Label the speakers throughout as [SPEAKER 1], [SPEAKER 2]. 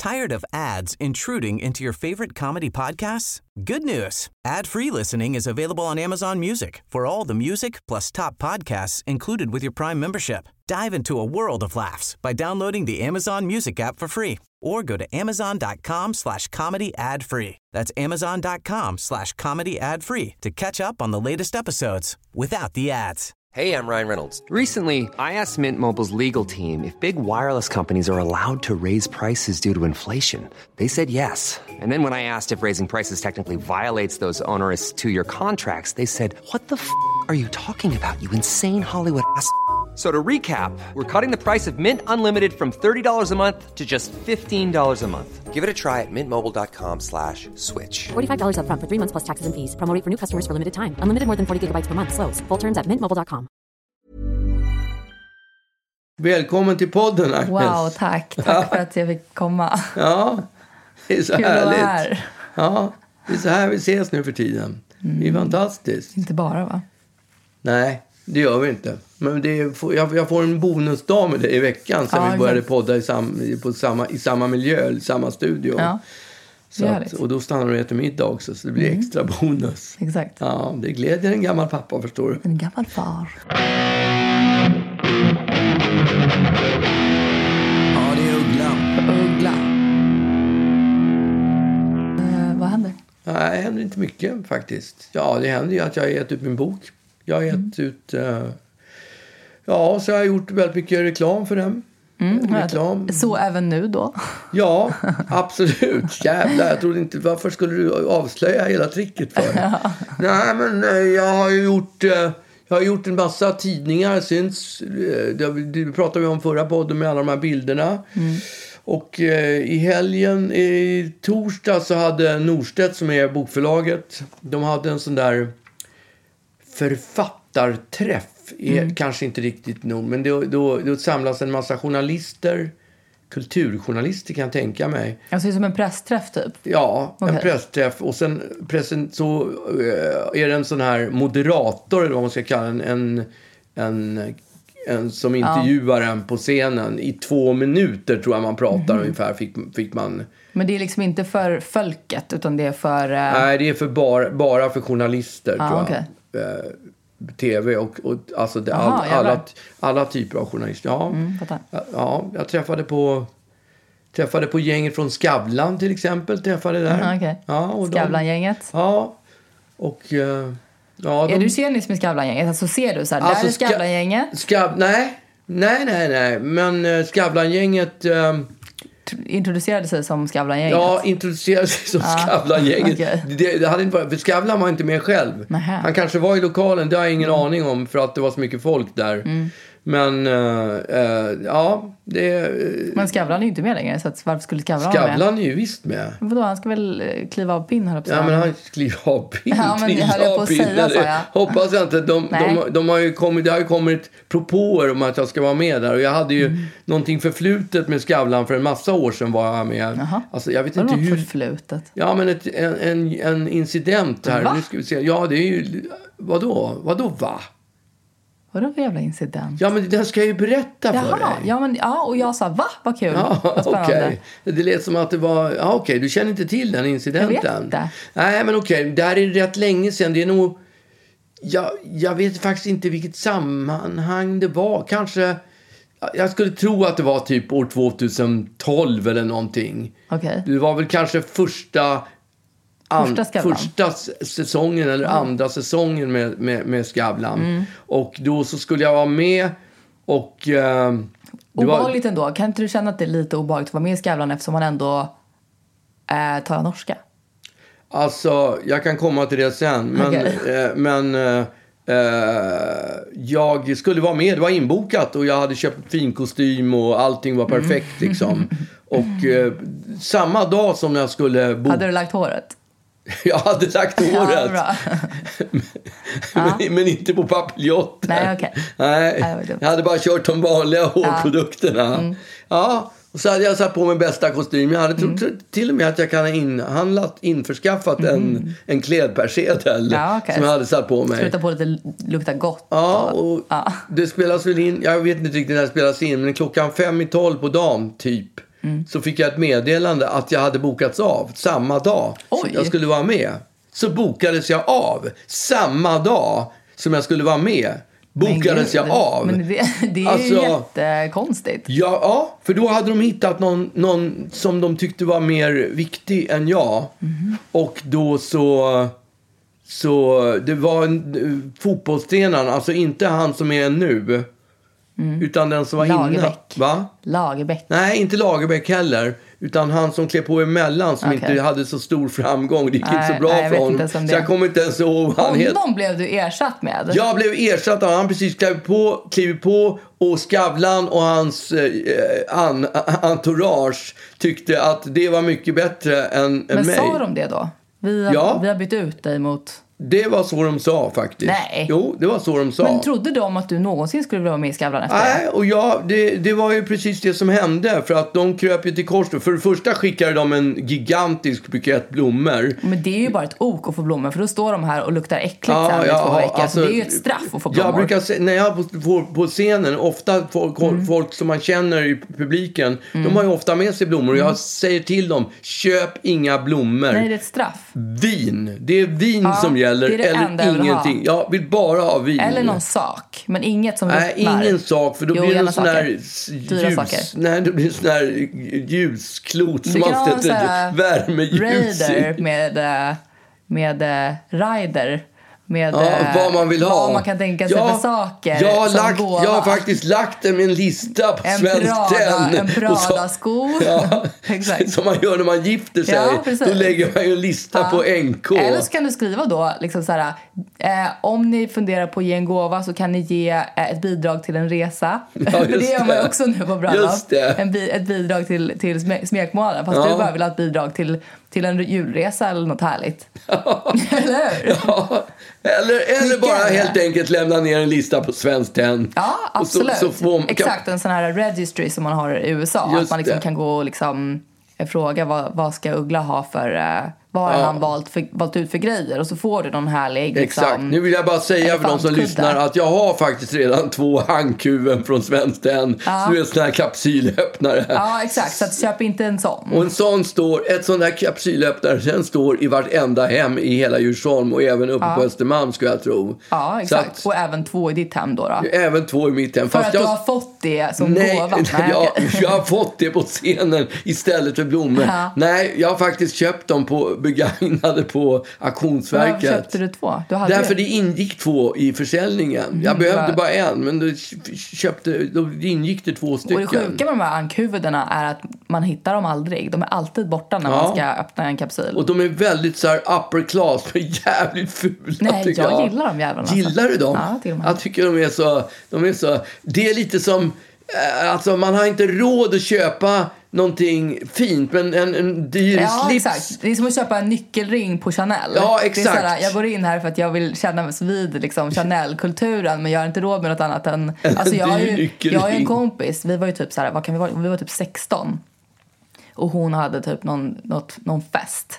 [SPEAKER 1] Tired of ads intruding into your favorite comedy podcasts? Good news. Ad-free listening is available on Amazon Music for all the music plus top podcasts included with your Prime membership. Dive into a world of laughs by downloading the Amazon Music app for free or go to amazon.com/comedy ad-free. That's amazon.com/comedy ad-free to catch up on the latest episodes without the ads.
[SPEAKER 2] Hey, I'm Ryan Reynolds. Recently, I asked Mint Mobile's legal team if big wireless companies are allowed to raise prices due to inflation. They said yes. And then when I asked if raising prices technically violates those onerous two-year contracts, they said, "What the f*** are you talking about, you insane Hollywood ass?" So to recap, we're cutting the price of Mint Unlimited from $30 a month to just $15 a month. Give it a try at mintmobile.com/switch.
[SPEAKER 3] $45 up front for 3 months plus taxes and fees. Promo rate for new customers for limited time. Unlimited more than 40 gigabytes per month. Slows full terms at mintmobile.com.
[SPEAKER 4] Välkommen till podden, Agnes.
[SPEAKER 5] Wow, tack. Tack för att jag fick komma.
[SPEAKER 4] Ja, det är så
[SPEAKER 5] Kul
[SPEAKER 4] härligt.
[SPEAKER 5] att vara här.
[SPEAKER 4] Ja, det är så här vi ses nu för tiden. Det är fantastiskt.
[SPEAKER 5] Inte bara, va?
[SPEAKER 4] Nej, det gör vi inte. Men det är, jag får en bonusdag med det i veckan sen vi började podda i samma miljö, i samma studio.
[SPEAKER 5] Ja,
[SPEAKER 4] så att, och då stannar du och äter middag också, så det blir extra bonus.
[SPEAKER 5] Exakt.
[SPEAKER 4] Ja, det glädjer en gammal pappa, förstår du.
[SPEAKER 5] En gammal far.
[SPEAKER 4] Ja, det är Uggla.
[SPEAKER 5] Uggla. Vad händer?
[SPEAKER 4] Nej, det händer inte mycket faktiskt. Ja, det händer ju att jag har gett ut min bok. Jag har gett ut... ja, så har jag gjort väldigt mycket reklam för den. Reklam.
[SPEAKER 5] Så även nu då?
[SPEAKER 4] Ja, absolut. Jävlar, jag trodde inte... Varför skulle du avslöja hela tricket för? Nej, men jag har gjort en massa tidningar. Syns. Det pratade vi om förra podden med alla de här bilderna. Och i helgen, i torsdag, så hade Norstedt, som är bokförlaget, de hade en sån där författarträff. Kanske inte riktigt nog, men då samlas en massa journalister, kulturjournalister kan jag tänka mig.
[SPEAKER 5] Alltså det är som en pressträff typ?
[SPEAKER 4] Ja, en pressträff. Och sen så är det en sån här moderator, eller vad man ska kalla en som intervjuar en på scenen i 2 minuter, tror jag man pratar ungefär, fick man. Men
[SPEAKER 5] det är liksom inte för folket, utan det är för...
[SPEAKER 4] Nej, det är för bara för journalister, tror jag. Okay. TV och alltså alla typer av journalister. Ja, jag träffade på gänget från Skavlan till exempel, träffade där.
[SPEAKER 5] Okay.
[SPEAKER 4] Ja, och
[SPEAKER 5] Skavlan-gänget.
[SPEAKER 4] Ja. Och
[SPEAKER 5] är du senis med Skavlan-gänget? Alltså ser du så här, alltså, där är Skavlan-gänget? Nej. Men Skavlan-gänget introducerade sig som Skavlan-gänget.
[SPEAKER 4] Ja, introducerade sig som Skavlan-gänget. Okay. Det hade inte varit, för Skavlan var inte med själv.
[SPEAKER 5] Nähä.
[SPEAKER 4] Han kanske var i lokalen, det har jag ingen aning om, för att det var så mycket folk där. Men ja,
[SPEAKER 5] men Skavlan är ju inte med längre, så att varför skulle Skavlan
[SPEAKER 4] vara
[SPEAKER 5] med?
[SPEAKER 4] Skavlan är ju visst med.
[SPEAKER 5] Vadå, han ska väl kliva av pinn, höll jag på.
[SPEAKER 4] Ja, men han kliva av pinn.
[SPEAKER 5] Ja, men jag höll på att säga, sa jag.
[SPEAKER 4] Hoppas jag inte. De har ju kommit, det har ju kommit propåer om att jag ska vara med där. Och jag hade ju någonting förflutet med Skavlan för en massa år sedan, var jag med.
[SPEAKER 5] Jaha.
[SPEAKER 4] Alltså, jag vet inte hur
[SPEAKER 5] förflutet.
[SPEAKER 4] Ja, men en incident här.
[SPEAKER 5] Va?
[SPEAKER 4] Nu ska vi se. Ja, det är ju... Vadå va?
[SPEAKER 5] Vadå för jävla incident?
[SPEAKER 4] Ja, men den ska jag ju berätta för dig.
[SPEAKER 5] Ja, och jag sa, va? Vad kul.
[SPEAKER 4] Ja,
[SPEAKER 5] vad spännande.
[SPEAKER 4] Okay. Det lät som att det var... Ja, okej, du känner inte till den incidenten.
[SPEAKER 5] Jag vet inte.
[SPEAKER 4] Nej, men okej. Det här är rätt länge sedan. Det är nog... Jag vet faktiskt inte vilket sammanhang det var. Kanske... Jag skulle tro att det var typ år 2012 eller någonting.
[SPEAKER 5] Okay.
[SPEAKER 4] Det var väl kanske första säsongen eller andra säsongen med Skavlan. Och då så skulle jag vara med och...
[SPEAKER 5] obehagligt ändå. Kan inte du känna att det är lite obehagligt att vara med i Skavlan eftersom man ändå talar norska?
[SPEAKER 4] Alltså, jag kan komma till det sen. Men jag skulle vara med. Det var inbokat och jag hade köpt fin kostym och allting var perfekt liksom. Och samma dag som jag skulle...
[SPEAKER 5] Hade du lagt håret?
[SPEAKER 4] Jag hade lagt håret. Ja, men inte på papiljotter.
[SPEAKER 5] Nej, okej.
[SPEAKER 4] Nej, jag hade bara kört de vanliga hårprodukterna. Ja, och så hade jag satt på mig bästa kostym. Jag hade trott till och med att jag kan ha införskaffat en klädpersedel som jag hade satt på mig.
[SPEAKER 5] Sluta på lite lukta gott.
[SPEAKER 4] Ja, och det spelas väl in, jag vet inte riktigt när det spelas in, men klockan 5:12 på dagen typ. så fick jag ett meddelande att jag hade bokats av samma dag som jag skulle vara med. Så bokades jag av samma dag som jag skulle vara med. Bokades jag av.
[SPEAKER 5] Men det är ju jättekonstigt.
[SPEAKER 4] Ja, för då hade de hittat någon som de tyckte var mer viktig än jag. Och då så det var en fotbollstränaren, alltså inte han som är nu. Utan den som var
[SPEAKER 5] Lagerbäck.
[SPEAKER 4] inne. Va?
[SPEAKER 5] Lagerbäck.
[SPEAKER 4] Nej, inte Lagerbäck heller. Utan han som klev på emellan som inte hade så stor framgång. Det gick inte så bra för honom. Så jag kommer inte ens ihåg.
[SPEAKER 5] Honom blev du ersatt med?
[SPEAKER 4] Jag blev ersatt av han precis klev på och Skavlan och hans entourage tyckte att det var mycket bättre än mig.
[SPEAKER 5] Men sa de det då? Vi har bytt ut dig mot...
[SPEAKER 4] Det var så de sa faktiskt.
[SPEAKER 5] Nej.
[SPEAKER 4] Jo, det var så de sa.
[SPEAKER 5] Men trodde de att du någonsin skulle vara med i Skavlan efter det?
[SPEAKER 4] Nej, och det var ju precis det som hände. För att de kröp ju till korset. För det första skickade de en gigantisk bukett blommor.
[SPEAKER 5] Men det är ju bara ett ok att få blommor. För då står de här och luktar äckligt sen i 2 veckor. Alltså, det är ju ett straff att få blommor.
[SPEAKER 4] Jag brukar säga, när jag är på scenen, ofta folk som man känner i publiken, de har ju ofta med sig blommor. Och jag säger till dem, köp inga blommor.
[SPEAKER 5] Nej, det är ett straff.
[SPEAKER 4] Vin. Det är vin som gäller. Det är det eller ingenting. Jag vill bara ha vin.
[SPEAKER 5] Eller någon sak. Men inget som luktar.
[SPEAKER 4] Nej, ingen sak. För då blir det sån här ljus. Nej, det blir sån här ljusklot som man sätter värmeljus
[SPEAKER 5] i. Med rider. Med
[SPEAKER 4] vad man vill ha.
[SPEAKER 5] Vad man kan tänka sig för saker.
[SPEAKER 4] Jag har faktiskt lagt en lista på Svenskt Tenn.
[SPEAKER 5] En Prada-sko.
[SPEAKER 4] Exakt. Som man gör när man gifter sig. Då lägger man ju en lista på NK.
[SPEAKER 5] Eller så kan du skriva då liksom så här, om ni funderar på att ge en gåva så kan ni ge ett bidrag till en resa. För det gör man ju också nu på bröllop. Ett bidrag till smekmånaden. Fast du bara vill ha ett bidrag till en julresa eller något härligt. Eller hur?
[SPEAKER 4] Ja. Eller bara helt enkelt lämna ner en lista på Svenskt Tenn.
[SPEAKER 5] Ja, absolut. Exakt, en sån här registry som man har i USA. Att man liksom kan gå och liksom fråga vad ska Uggla ha för... vad har han valt ut för grejer? Och så får du någon härlig... Liksom,
[SPEAKER 4] exakt. Nu vill jag bara säga för de som lyssnar att jag har faktiskt redan 2 handkuven från Svenskt Tenn. Så det är en sån här kapsylöppnare.
[SPEAKER 5] Ja, exakt. Så att köp inte en sån.
[SPEAKER 4] Och ett sån där kapsylöppnare, den står i vartenda hem i hela Djursholm och även uppe på Östermalm, skulle jag tro.
[SPEAKER 5] Ja, exakt. Och även 2 i ditt hem då?
[SPEAKER 4] Även 2 i mitt hem.
[SPEAKER 5] För att du har fått det som gåva?
[SPEAKER 4] Nej, jag har fått det på scenen istället för blommor. Nej, jag har faktiskt köpt dem begagnade på Auktionsverket.
[SPEAKER 5] Varför köpte du 2?
[SPEAKER 4] Därför det ingick 2 i försäljningen. Jag behövde bara en, men då ingick det 2 stycken.
[SPEAKER 5] Och det sjuka med de här ankhuvudena är att man hittar dem aldrig. De är alltid borta när man ska öppna en kapsyl.
[SPEAKER 4] Och de är väldigt så här upper class, men jävligt fula.
[SPEAKER 5] Nej, jag gillar dem jävlarna.
[SPEAKER 4] Gillar du dem?
[SPEAKER 5] Ja,
[SPEAKER 4] jag tycker de är så... Det är lite som... Alltså man har inte råd att köpa någonting fint, men en dyr slips.
[SPEAKER 5] Exakt. Det är som att köpa en nyckelring på Chanel.
[SPEAKER 4] Ja, exakt.
[SPEAKER 5] Det är såhär, jag går in här för att jag vill känna mig vid liksom Chanel-kulturen, men jag har inte råd med något annat än... Alltså jag har ju en kompis, vi var ju typ såhär, vi var typ 16. Och hon hade typ någon fest.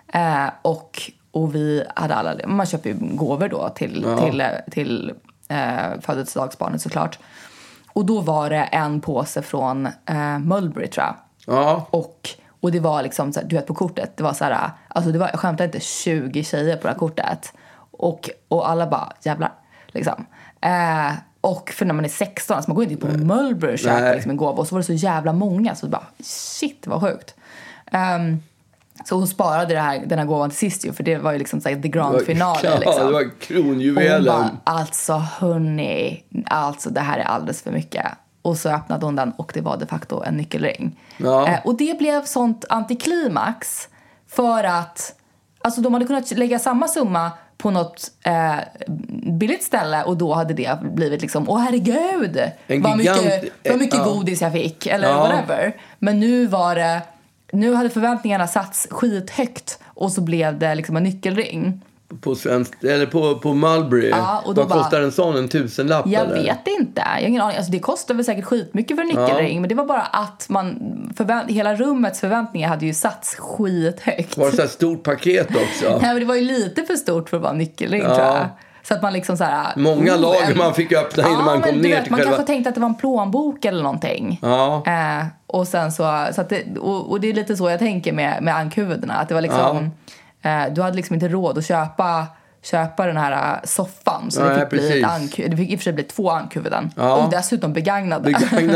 [SPEAKER 5] Och vi hade alla... Man köper ju gåvor då till födelsedagsbarnet såklart. Och då var det en påse från Mulberry, tror jag.
[SPEAKER 4] Ja.
[SPEAKER 5] Och det var liksom så här, du vet, på kortet, det var så här, alltså det var, jag skämtar inte, 20 tjejer på det här kortet. Och alla bara, jävlar, liksom. Och för när man är 16, alltså man går inte på Mulberry och köper liksom en gåva. Och så var det så jävla många, så bara, shit, vad sjukt. Så hon sparade den här gåvan till sist ju, för det var ju liksom så här, the grand finale. Liksom.
[SPEAKER 4] Det var kronjuvelen.
[SPEAKER 5] Och hon bara, hörni, det här är alldeles för mycket. Och så öppnade hon den och det var de facto en nyckelring. Ja. Och det blev sånt antiklimax för att alltså de hade kunnat lägga samma summa på något billigt ställe och då hade det blivit liksom, åh herregud, vad mycket godis jag fick eller whatever. Men nu hade förväntningarna satts skithögt och så blev det liksom en nyckelring.
[SPEAKER 4] På svenskt, eller på Mulberry.
[SPEAKER 5] Ja, och då
[SPEAKER 4] vad kostar en sån? 1000-lapp?
[SPEAKER 5] Jag vet inte. Jag har ingen aning. Alltså det kostar väl säkert skitmycket för en nyckelring. Men det var bara att hela rummets förväntningar hade ju satts skithögt.
[SPEAKER 4] Var det så här stort paket också?
[SPEAKER 5] Nej, men det var ju lite för stort för att vara en nyckelring, tror jag. Så att man liksom så här...
[SPEAKER 4] Många lager man fick öppna innan man kom ner till
[SPEAKER 5] man
[SPEAKER 4] själva...
[SPEAKER 5] kanske tänkte att det var en plånbok eller någonting.
[SPEAKER 4] Ja.
[SPEAKER 5] Och sen så att det, och det är lite så jag tänker med ankhuvudena. Att det var liksom... du hade liksom inte råd att köpa den här soffan. Så det fick bli det fick i och för sig bli 2 ankhuvuden. Och dessutom begagnade.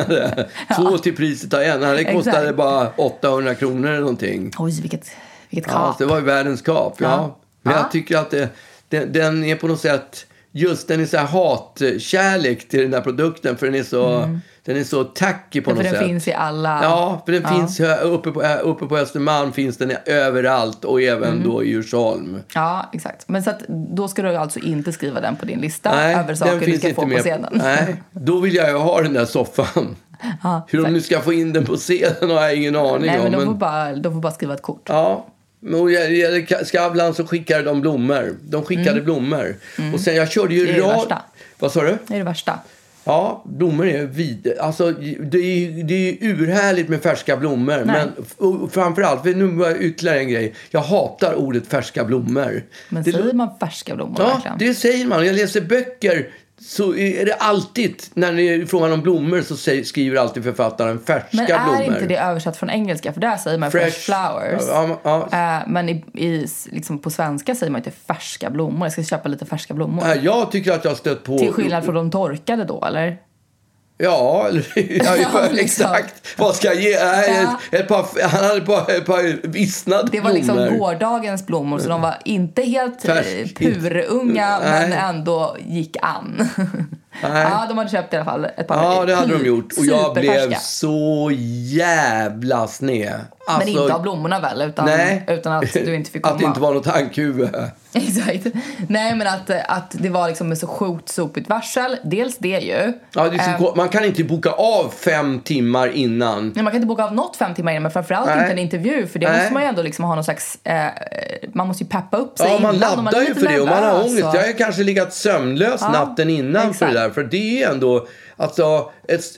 [SPEAKER 4] 2 till priset av en. Det kostade bara 800 kronor eller någonting.
[SPEAKER 5] Oj, vilket kap.
[SPEAKER 4] Ja, det var ju världens kap. Men jag tycker att den är på något sätt... Just den är så här hatkärlek till den här produkten. För den är så tacky på något sätt.
[SPEAKER 5] För den finns i alla...
[SPEAKER 4] Ja, för den finns uppe på Östermalm finns den överallt. Och även då i Djursholm.
[SPEAKER 5] Ja, exakt. Men så att, då ska du alltså inte skriva den på din lista över saker du ska få på scenen.
[SPEAKER 4] Nej, då vill jag ju ha den där soffan. Hur de nu ska få in den på scenen har jag ingen aning om.
[SPEAKER 5] Men de får bara skriva ett kort.
[SPEAKER 4] Ja. Men när det gäller Skavlan så skickade de blommor. De skickade blommor. Och sen jag körde ju
[SPEAKER 5] det är det värsta.
[SPEAKER 4] Vad sa du?
[SPEAKER 5] Det är det värsta.
[SPEAKER 4] Ja, blommor är alltså det är urhärligt med färska blommor. Men framförallt, för nu var ytterligare en grej. Jag hatar ordet färska blommor.
[SPEAKER 5] Men säger man färska blommor verkligen?
[SPEAKER 4] Ja, det säger man. Jag läser böcker. Så är det alltid, när det är frågan om blommor så skriver alltid författaren färska blommor.
[SPEAKER 5] Men är inte det översatt från engelska? För där säger man fresh flowers. Men liksom på svenska säger man inte färska blommor. Jag ska köpa lite färska blommor.
[SPEAKER 4] Jag tycker att jag har stött på...
[SPEAKER 5] Till skillnad från de torkade då, eller?
[SPEAKER 4] Ja, exakt. Vad ska jag ge? Han hade ett par vissnade blommor.
[SPEAKER 5] Det var liksom gårdagens blommor, så de var inte helt purunga, men ändå gick an. Ja, de hade köpt i alla fall ett par.
[SPEAKER 4] Ja, det hade de gjort. Och jag blev så jävla sned.
[SPEAKER 5] Men inte av blommorna väl, utan att du inte fick komma.
[SPEAKER 4] Att det inte var något tankhuvud.
[SPEAKER 5] Exakt. Nej, men att det var liksom med så sjukt sopigt varsel. Dels det ju.
[SPEAKER 4] Ja, man kan inte boka av 5 timmar innan.
[SPEAKER 5] Nej, man kan inte boka av något 5 timmar innan. Men framförallt inte en intervju. För det måste man ju ändå liksom ha någon slags... man måste ju peppa upp sig.
[SPEAKER 4] Ja, man laddar ju för det. Och man har ångest. Jag har kanske legat sömnlös natten innan för det där. För det är ändå... Alltså,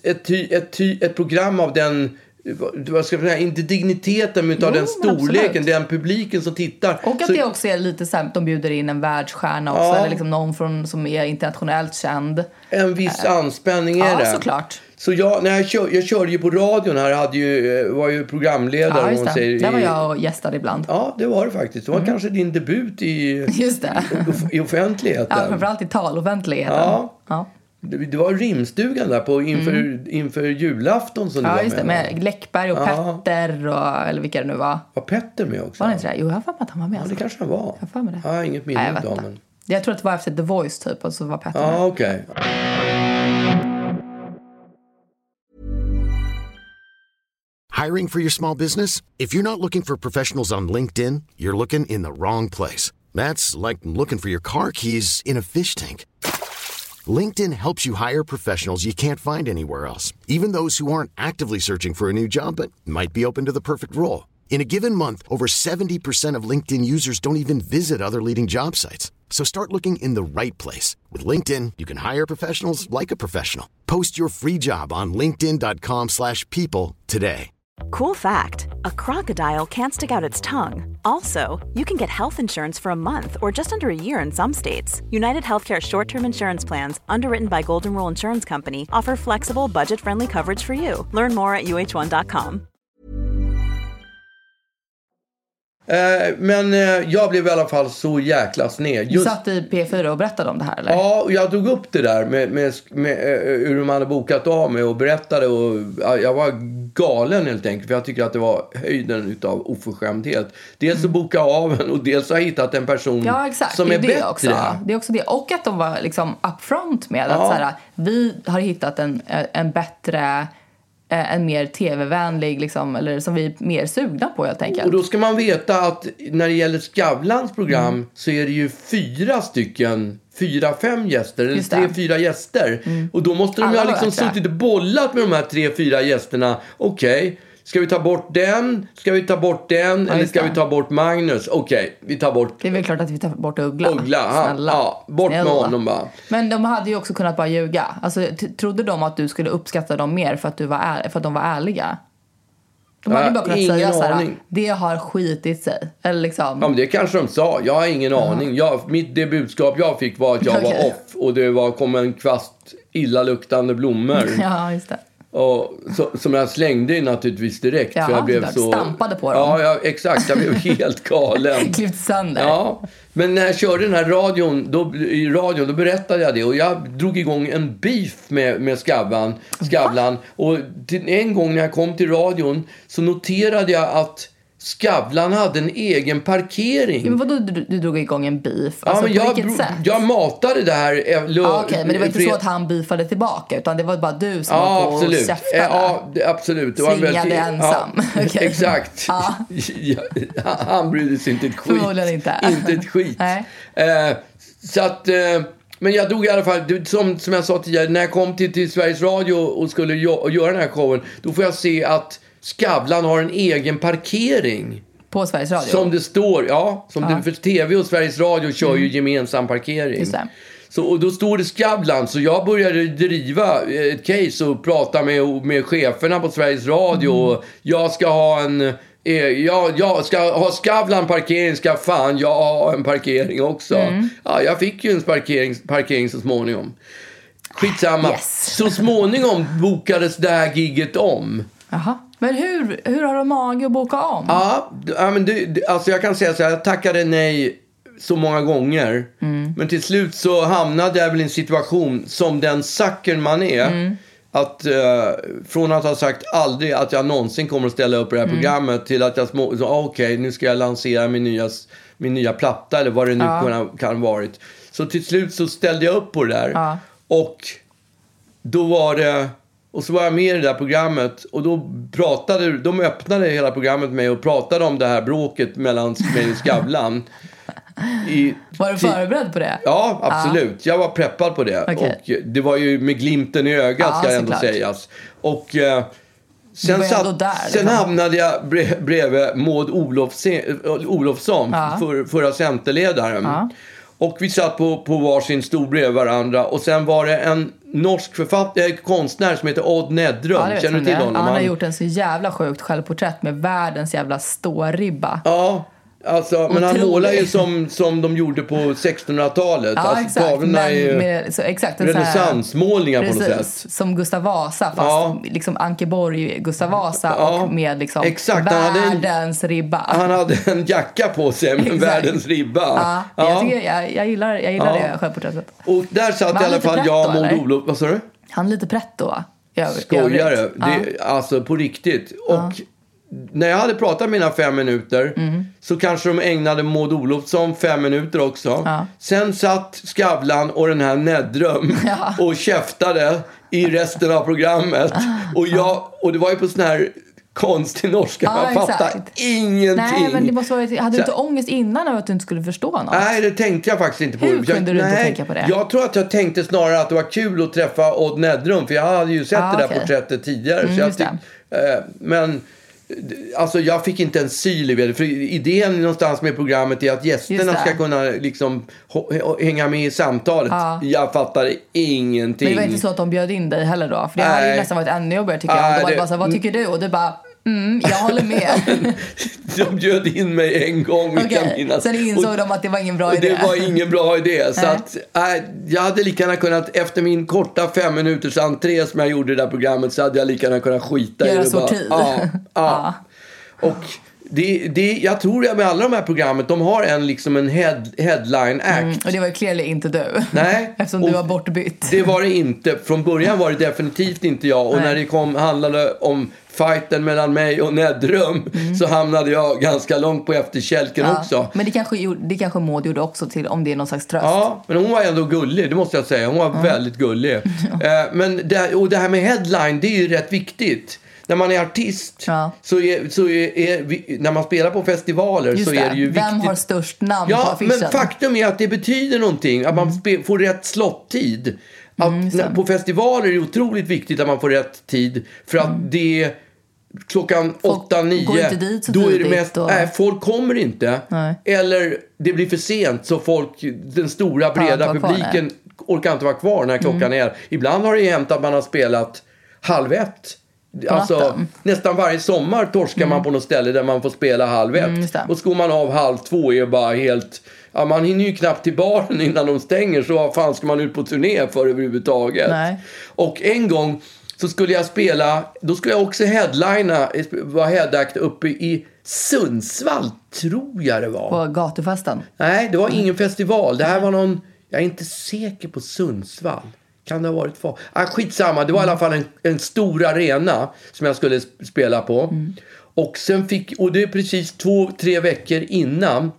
[SPEAKER 4] ett program av den... Vad ska jag säga, inte digniteten men av den storleken, absolut. Den publiken som tittar.
[SPEAKER 5] Och att det också är lite så här, de bjuder in en världsstjärna också, eller liksom någon som är internationellt känd.
[SPEAKER 4] En viss anspänning är det.
[SPEAKER 5] Ja, såklart.
[SPEAKER 4] Så jag körde ju på radion här, var ju programledare.
[SPEAKER 5] Ja, just det. Där var jag och gästade ibland.
[SPEAKER 4] Ja, det var det faktiskt. Det var kanske din debut i offentligheten.
[SPEAKER 5] Ja, framförallt i taloffentligheten. Ja.
[SPEAKER 4] Det var rimstugan där inför julafton som du var med. Ja, just det.
[SPEAKER 5] Med Läckberg och Petter och, eller vilka det nu var.
[SPEAKER 4] Var Petter med också?
[SPEAKER 5] Var det inte det? Jo, jag har för mig att han var med.
[SPEAKER 4] Ja, det kanske han var.
[SPEAKER 5] Jag för mig det.
[SPEAKER 4] Ja, inget minne av dem.
[SPEAKER 5] Jag tror att det var efter The Voice typ, och så var Petter med.
[SPEAKER 4] Ja, okej.
[SPEAKER 6] Hiring for your small business? If you're not looking for professionals on LinkedIn, you're looking in the wrong place. That's like looking for your car keys in a fish tank. LinkedIn helps you hire professionals you can't find anywhere else, even those who aren't actively searching for a new job but might be open to the perfect role. In a given month, over 70% of LinkedIn users don't even visit other leading job sites. So start looking in the right place. With LinkedIn, you can hire professionals like a professional. Post your free job on linkedin.com/people today.
[SPEAKER 7] Cool fact, a crocodile can't stick out its tongue. Also, you can get health insurance for a month or just under a year in some states. United Healthcare short-term insurance plans, underwritten by Golden Rule Insurance Company, offer flexible, budget-friendly coverage for you. Learn more at uh1.com.
[SPEAKER 4] Men jag blev i alla fall så jäkla sned.
[SPEAKER 5] Du satt i P4 och berättade om det här, eller?
[SPEAKER 4] Ja, och jag drog upp det där med hur de hade bokat av mig och berättade. Och jag var galen helt enkelt, för jag tycker att det var höjden utav oförskämdhet. Dels att boka av en och dels att ha hittat en person som är bättre.
[SPEAKER 5] Också. Det är också det. Och att de var liksom upfront med att så här, vi har hittat en bättre... en mer tv-vänlig liksom, eller som vi är mer sugna på helt enkelt.
[SPEAKER 4] Och då ska man veta att när det gäller Skavlans program så är det ju 4-5 gäster eller 3-4 gäster. Och då måste de ju ha liksom suttit och bollat med de här 3-4 gästerna. Okej. Ska vi ta bort den? Ska vi ta bort den? Eller ska vi ta bort Magnus? Okej, vi tar bort...
[SPEAKER 5] Det är väl klart att vi tar bort Uggla.
[SPEAKER 4] Bort med honom bara.
[SPEAKER 5] Men de hade ju också kunnat bara ljuga. Alltså, trodde de att du skulle uppskatta dem mer för att de var ärliga? De hade bara kunnat säga så här, det har skitit sig. Eller liksom.
[SPEAKER 4] Ja, men det kanske de sa. Jag har ingen aning. Det budskap jag fick var att jag var off. Och det kom en kvast illaluktande blommor.
[SPEAKER 5] Ja, just det.
[SPEAKER 4] Och som jag slängde in naturligtvis direkt.
[SPEAKER 5] Ja,
[SPEAKER 4] för jag blev så
[SPEAKER 5] stampade på dem.
[SPEAKER 4] Ja, exakt. Jag blev helt galen.
[SPEAKER 5] Klippt sönder.
[SPEAKER 4] Ja, men när jag körde den här radion, då berättade jag det. Och jag drog igång en beef med Skavlan. Och en gång när jag kom till radion så noterade jag att Skavlan hade en egen parkering.
[SPEAKER 5] Men vadå du drog igång en beef? Alltså,
[SPEAKER 4] ja, men jag matade det här.
[SPEAKER 5] Okej, men det var inte så att han beefade tillbaka, utan det var bara du som var på och käftade.
[SPEAKER 4] Ja, absolut. Det var
[SPEAKER 5] svingade ensam.
[SPEAKER 4] Ja, okay. Exakt.
[SPEAKER 5] Ja.
[SPEAKER 4] Han brydde sig inte ett skit.
[SPEAKER 5] Förmodligen inte.
[SPEAKER 4] Inte ett skit.
[SPEAKER 5] Nej.
[SPEAKER 4] Så att... Men jag drog i alla fall, som jag sa tidigare, när jag kom till Sveriges Radio och skulle göra den här showen, då får jag se att Skavlan har en egen parkering.
[SPEAKER 5] På Sveriges Radio?
[SPEAKER 4] Som det står, för TV och Sveriges Radio kör ju gemensam parkering.
[SPEAKER 5] Just det.
[SPEAKER 4] Så, och då står det Skavlan, så jag började driva ett case och prata med cheferna på Sveriges Radio. Och jag ska ha jag ska ha Skavlan parkering, ska fan jag ha en parkering också. Ja, jag fick ju en parkering så småningom. Skitsamma.
[SPEAKER 5] Yes.
[SPEAKER 4] Så småningom bokades det här gigget om.
[SPEAKER 5] Jaha. Men hur har de mage att boka om?
[SPEAKER 4] Ja, men alltså jag kan säga så här, jag tackade nej så många gånger. Men till slut så hamnade jag väl i en situation som den sacken man är. Att från att ha sagt aldrig att jag någonsin kommer att ställa upp i det här programmet till att jag okej, nu ska jag lansera min nya platta eller vad det nu kan ha varit. Så till slut så ställde jag upp på det där. Och då var det... Och så var jag med i det där programmet. Och då de öppnade hela programmet med mig och pratade om det här bråket mellan mig och Skavlan.
[SPEAKER 5] Var du förberedd på det?
[SPEAKER 4] Ja, absolut. Jag var preppad på det.
[SPEAKER 5] Okay.
[SPEAKER 4] Och det var ju med glimten i ögat, ska ändå sägas. Och sen hamnade jag bredvid Maud Olofsson, förra centerledaren. Och vi satt på varsin stol bredvid varandra. Och sen var det en norsk konstnär som heter Odd Nedrum. Känner du till honom?
[SPEAKER 5] Han har gjort en så jävla sjukt självporträtt med världens jävla ståribba.
[SPEAKER 4] Ja, alltså, men han målar ju som de gjorde på 1600-talet.
[SPEAKER 5] Ja,
[SPEAKER 4] alltså,
[SPEAKER 5] exakt. Exakt,
[SPEAKER 4] renässansmålningar på något sätt.
[SPEAKER 5] Som Gustav Vasa, fast liksom Ankeborg, Gustav Vasa och med liksom världens ribba. Han
[SPEAKER 4] hade en jacka på sig med världens ribba.
[SPEAKER 5] Jag gillar det självporträttet.
[SPEAKER 4] Och där satt i alla fall jag och Maud Olof. Vad sa du?
[SPEAKER 5] Han är lite pretto, va?
[SPEAKER 4] Skojare. Alltså på riktigt. Och när jag hade pratat mina 5 minuter så kanske de ägnade Maud Olofsson 5 minuter också. Sen satt Skavlan och den här Nedrum och käftade i resten av programmet. Och det var ju på sån här konstig norska. Man fattade ingenting.
[SPEAKER 5] Nej, men det måste vara, hade du inte ångest innan av att du inte skulle förstå något?
[SPEAKER 4] Nej, det tänkte jag faktiskt inte på.
[SPEAKER 5] Hur kunde du inte tänka på det?
[SPEAKER 4] Jag tror att jag tänkte snarare att det var kul att träffa Odd Nedrum. För jag hade ju sett det där porträttet tidigare. Så men... Alltså jag fick inte en syl i det. För idén någonstans med programmet är att gästerna ska kunna liksom hänga med i samtalet. Jag fattade ingenting.
[SPEAKER 5] Men det var inte så att de bjöd in dig heller då? För det hade ju nästan varit ännu jobbigare tycker jag. De var bara så, vad tycker du? Och du bara, jag håller med.
[SPEAKER 4] De bjöd in mig en gång.
[SPEAKER 5] Sen insåg de att det var ingen bra idé.
[SPEAKER 4] Det var ingen bra idé. Så att, jag hade lika gärna kunnat, efter min korta 5 minuters entré som jag gjorde i det där programmet, så hade jag lika gärna kunnat skita i det.
[SPEAKER 5] Sortid.
[SPEAKER 4] Och jag tror att med alla de här programmen, de har en headline act.
[SPEAKER 5] Och det var ju clearly inte du.
[SPEAKER 4] Nej.
[SPEAKER 5] Eftersom du var bortbytt.
[SPEAKER 4] Det var det inte. Från början var det definitivt inte jag. Och när det handlade om fighten mellan mig och Nedrum så hamnade jag ganska långt på efterkälken också.
[SPEAKER 5] Men det kanske Maud gjorde också, till om det är någon slags tröst.
[SPEAKER 4] Ja, men hon var ändå gullig, det måste jag säga. Hon var väldigt gullig. Men det här med headline, det är ju rätt viktigt. När man är artist så är när man spelar på festivaler så är det ju viktigt.
[SPEAKER 5] Vem har störst namn på affischen?
[SPEAKER 4] Men faktum är att det betyder någonting. Att man får rätt slottid. På festivaler är det otroligt viktigt att man får rätt tid. För att det är klockan 8-9.
[SPEAKER 5] Går inte dit så
[SPEAKER 4] då är det
[SPEAKER 5] tidigt
[SPEAKER 4] mest, folk kommer inte. Eller det blir för sent så den stora breda publiken orkar inte vara kvar när klockan är. Ibland har det hänt att man har spelat 12:30 Alltså, nästan varje sommar torskar man på något ställe där man får spela 1:30. Och så går man av 1:30 är bara helt... Ja, man hinner ju knappt till baren innan de stänger, så vad fan ska man ut på turné för överhuvudtaget?
[SPEAKER 5] Nej.
[SPEAKER 4] Och en gång så skulle jag spela, då skulle jag också vara headact uppe i Sundsvall, tror jag det var.
[SPEAKER 5] På gatufesten?
[SPEAKER 4] Nej, det var ingen festival. Det här var någon, jag är inte säker på Sundsvall. Kan det ha varit skitsamma, det var i alla fall en stor arena som jag skulle spela på. Och sen och det är precis 2-3 veckor innan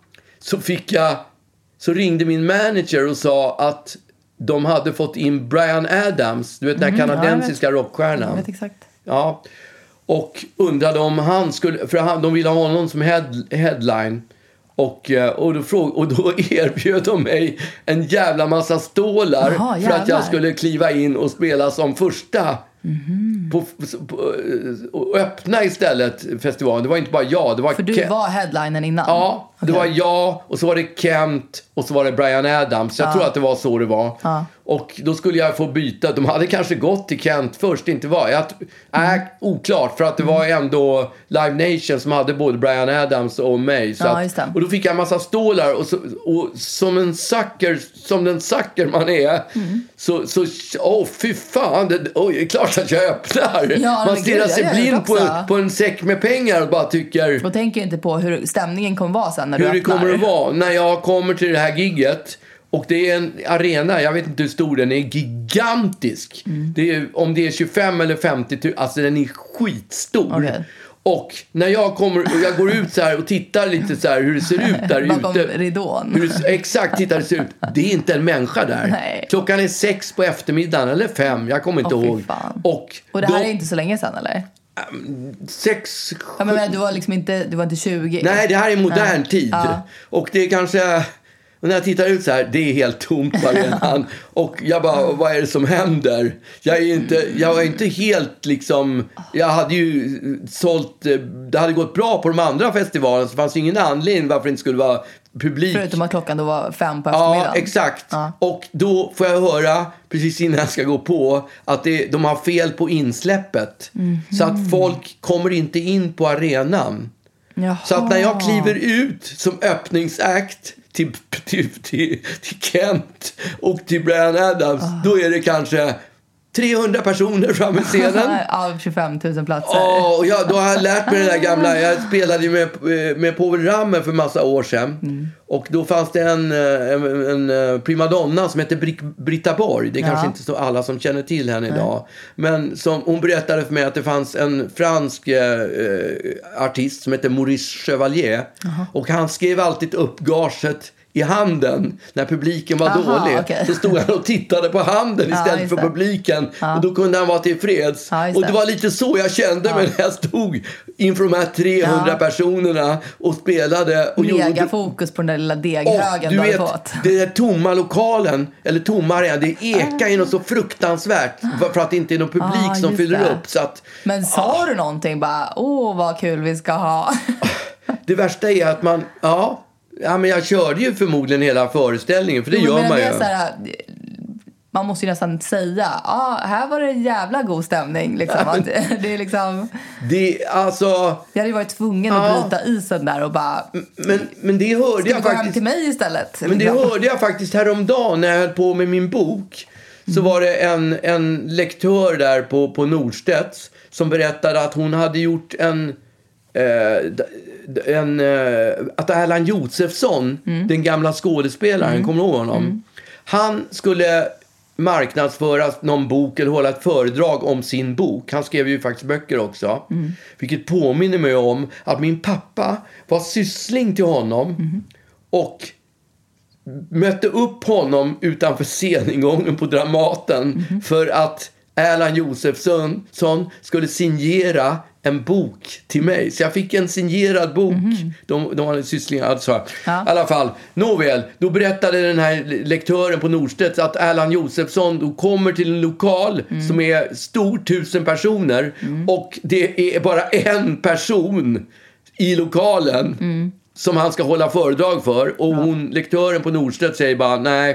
[SPEAKER 4] så ringde min manager och sa att de hade fått in Bryan Adams, du vet den kanadensiska rockstjärnan.
[SPEAKER 5] Jag vet exakt.
[SPEAKER 4] Ja. Och undrade om han skulle, de ville ha honom som headline. Och då erbjöd de mig en jävla massa stålar för att jag skulle kliva in och spela som första. Och öppna istället festivalen. Det var inte bara jag, det var
[SPEAKER 5] för du var headlinen innan.
[SPEAKER 4] Ja, det var jag och så var det Kent och så var det Bryan Adams. Jag tror att det var så det var. Och då skulle jag få byta. De hade kanske gått till Kent först, inte var. Oklart, för att det var ändå Live Nation som hade både Bryan Adams och mig. Så och då fick jag en massa stålar och som den sucker man är så fy fan, det är klart att jag öppnar. Ja, man stirrar sig blind på en säck med pengar och bara tycker...
[SPEAKER 5] Och tänker inte på hur stämningen kommer vara sen när du öppnar.
[SPEAKER 4] Hur det kommer att vara när jag kommer till det här gigget. Och det är en arena, jag vet inte hur stor den är, gigantisk. Om det är 25 eller 50 000, alltså den är skitstor. Okay. Och när jag går ut så här och tittar lite så här hur det ser ut där ute.
[SPEAKER 5] Bakom ridån.
[SPEAKER 4] Exakt, tittar det ser ut. Det är inte en människa där.
[SPEAKER 5] Nej.
[SPEAKER 4] Klockan är 6 på eftermiddagen eller 5, jag kommer inte ihåg.
[SPEAKER 5] Och det här är inte så länge sedan, eller?
[SPEAKER 4] 6...
[SPEAKER 5] Ja, men du var liksom inte 20.
[SPEAKER 4] Nej, det här är modern tid. Och det är kanske... Och när jag tittar ut så här, det är helt tomt på arenan. Och jag bara, vad är det som händer? Jag var inte helt liksom... Jag hade ju sålt... Det hade gått bra på de andra festivalerna, så det fanns ingen anledning varför det inte skulle vara publik.
[SPEAKER 5] Förutom att klockan då var 5 på eftermiddagen.
[SPEAKER 4] Ja, exakt. Och då får jag höra, precis innan jag ska gå på, att de har fel på insläppet. Så att folk kommer inte in på arenan.
[SPEAKER 5] Jaha.
[SPEAKER 4] Så att när jag kliver ut som öppningsakt till Kent och till Bryan Adams, då är det kanske 300 personer framme i scenen.
[SPEAKER 5] Av 25 000 platser.
[SPEAKER 4] Och då har jag lärt mig det där gamla. Jag spelade ju med Povel Ramel för massa år sedan. Och då fanns det en primadonna som heter Britta Borg. Det är kanske inte så alla som känner till henne idag. Men hon berättade för mig att det fanns en fransk artist som heter Maurice Chevalier. Och han skrev alltid upp gaget i handen när publiken var dålig. Okay. Så stod han och tittade på handen istället för publiken. Och då kunde han vara tillfreds. Och det var lite så jag kände mig när jag stod inför de här 300 personerna och spelade. Och
[SPEAKER 5] mega fokus på den där lilla deghögen du hade fått.
[SPEAKER 4] Det är tomma lokalen, eller tomma arenan, det ekar in och så fruktansvärt för att det inte är någon publik som fyller upp. Så att,
[SPEAKER 5] men sa du någonting bara, vad kul vi ska ha?
[SPEAKER 4] Det värsta är att man, men jag körde ju förmodligen hela föreställningen, för det gör man ju.
[SPEAKER 5] Man måste ju nästan säga, här var det en jävla god stämning. Liksom. Det är liksom...
[SPEAKER 4] Det hade ju varit tvungen att bryta isen där och bara... Men det hörde jag faktiskt... hem
[SPEAKER 5] till mig istället.
[SPEAKER 4] Men det hörde jag faktiskt häromdagen när jag höll på med min bok. Så var det en lektör där på Nordstedts som berättade att hon hade gjort att Erland Josefsson, den gamla skådespelaren, kommer du ihåg honom? Han skulle marknadsföra någon bok eller hålla ett föredrag om sin bok. Han skrev ju faktiskt böcker också. Vilket påminner mig om att min pappa var syssling till honom och mötte upp honom utanför sceningången på Dramaten för att Erland Josefsson skulle signera en bok till mig. Så jag fick en signerad bok. De hade sysslingar. Alltså. I alla fall. Nåväl, då berättade den här lektören på Nordstedts att Erland Josefsson då kommer till en lokal som är stor, 1000 personer. Och det är bara en person i lokalen som han ska hålla föredrag för. Och lektören på Nordstedts säger bara, nej,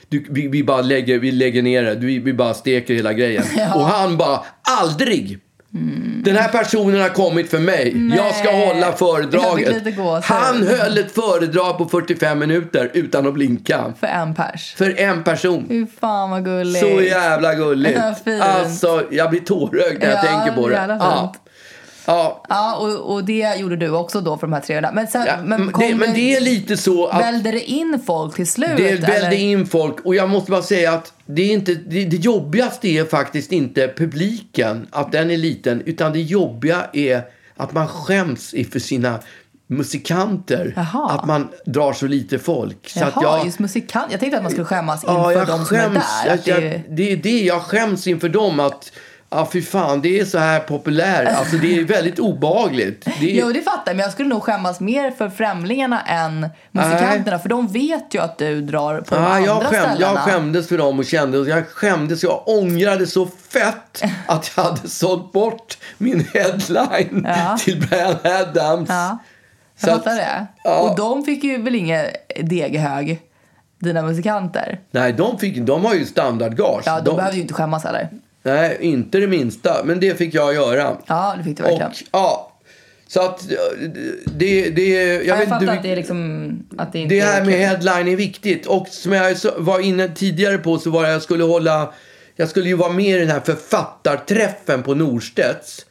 [SPEAKER 4] vi lägger ner det. Vi bara steker hela grejen. Och han bara, aldrig! Den här personen har kommit för mig.
[SPEAKER 5] Nej.
[SPEAKER 4] Jag ska hålla föredraget. Han höll ett föredrag på 45 minuter utan att blinka.
[SPEAKER 5] För en person.
[SPEAKER 4] Hur
[SPEAKER 5] fan vad gulligt.
[SPEAKER 4] Så jävla gulligt. Alltså, jag blir tårögd när jag tänker på det.
[SPEAKER 5] Ja, och det gjorde du också då för de här 300. Men, sen, men
[SPEAKER 4] det är lite så att...
[SPEAKER 5] Välde det in folk till slut?
[SPEAKER 4] Det välde in folk. Och jag måste bara säga att det jobbigaste är faktiskt inte publiken, att den är liten. Utan det jobbiga är att man skäms inför sina musikanter.
[SPEAKER 5] Jaha.
[SPEAKER 4] Att man drar så lite folk. Så att
[SPEAKER 5] just musikant. Jag tänkte att man skulle skämmas inför de som är där.
[SPEAKER 4] Det är det jag skäms inför dem, att... Ja, fy fan, det är så här populärt. Alltså, det är väldigt obehagligt.
[SPEAKER 5] Jo, det fattar jag. Men jag skulle nog skämmas mer för främlingarna än musikanterna. För de vet ju att du drar på de andra ställena. Jag skämdes för dem och jag ångrade så fett att jag hade sålt bort min headline till Bryan Adams. Ja, jag fattar det. Ja. Och de fick ju väl inga deghög, dina musikanter? Nej,
[SPEAKER 4] de har ju standardgage.
[SPEAKER 5] Ja, de behöver ju inte skämmas heller.
[SPEAKER 4] Nej, inte det minsta. Men det fick jag göra.
[SPEAKER 5] Ja, det fick du verkligen.
[SPEAKER 4] Så att
[SPEAKER 5] jag fattar att det är liksom... Att det inte
[SPEAKER 4] det här med headline är viktigt. Och som jag var inne tidigare på, så var jag skulle ju vara med i den här författarträffen på Norstedts.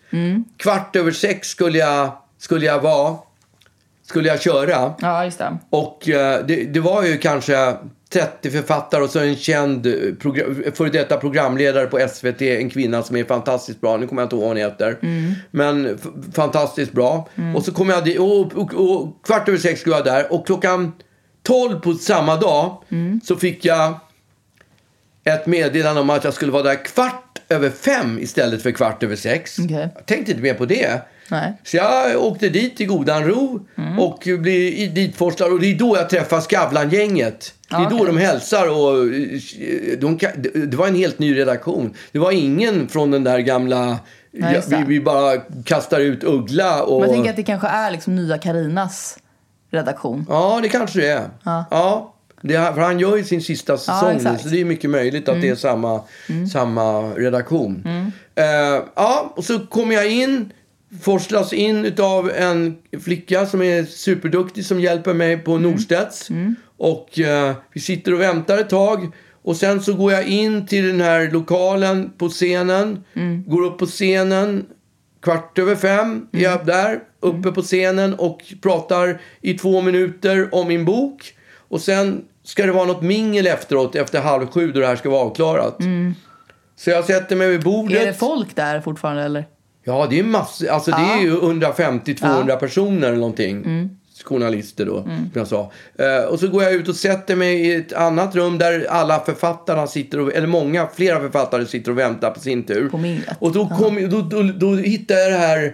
[SPEAKER 4] 5:15 skulle jag köra.
[SPEAKER 5] Ja, just det.
[SPEAKER 4] Och det var ju kanske 30 författare och så en känd före detta programledare på SVT, en kvinna som är fantastiskt bra. Nu kommer jag inte ihåg vad hon heter. Men fantastiskt bra. Och så kom jag dit och 5:15 skulle jag där. Och 12 på samma dag så fick jag ett meddelande om att jag skulle vara där 5:15 istället för 5:15.
[SPEAKER 5] Okay.
[SPEAKER 4] Jag tänkte inte mer på det.
[SPEAKER 5] Nej.
[SPEAKER 4] Så jag åkte dit i godan ro och blev ditforslad. Och det är då jag träffar Skavlan-gänget. Det är då de hälsar. Och det var en helt ny redaktion. Det var ingen från den där gamla... Vi bara kastar ut Uggla. Och...
[SPEAKER 5] Men jag tänker att det kanske är liksom nya Karinas redaktion.
[SPEAKER 4] Ja, det kanske det är. Ja. För han gör ju sin sista säsong nu, så det är mycket möjligt att det är samma redaktion. Och så kommer jag in, forslas in utav en flicka som är superduktig som hjälper mig på Norstedts. Och vi sitter och väntar ett tag. Och sen så går jag in till den här lokalen på scenen. Går upp på scenen 5:15. Är jag där uppe på scenen och pratar i 2 minuter om min bok. Och sen ska det vara något mingel efteråt, efter 6:30 då det här ska vara avklarat. Så jag sätter mig vid bordet.
[SPEAKER 5] Är det folk där fortfarande eller?
[SPEAKER 4] Ja, det är massor. Alltså det är ju 150-200 personer eller någonting. Journalister då, som jag sa. Och så går jag ut och sätter mig i ett annat rum där alla författarna sitter, eller flera författare sitter och väntar på sin tur.
[SPEAKER 5] På minglet.
[SPEAKER 4] Och då hittar jag det här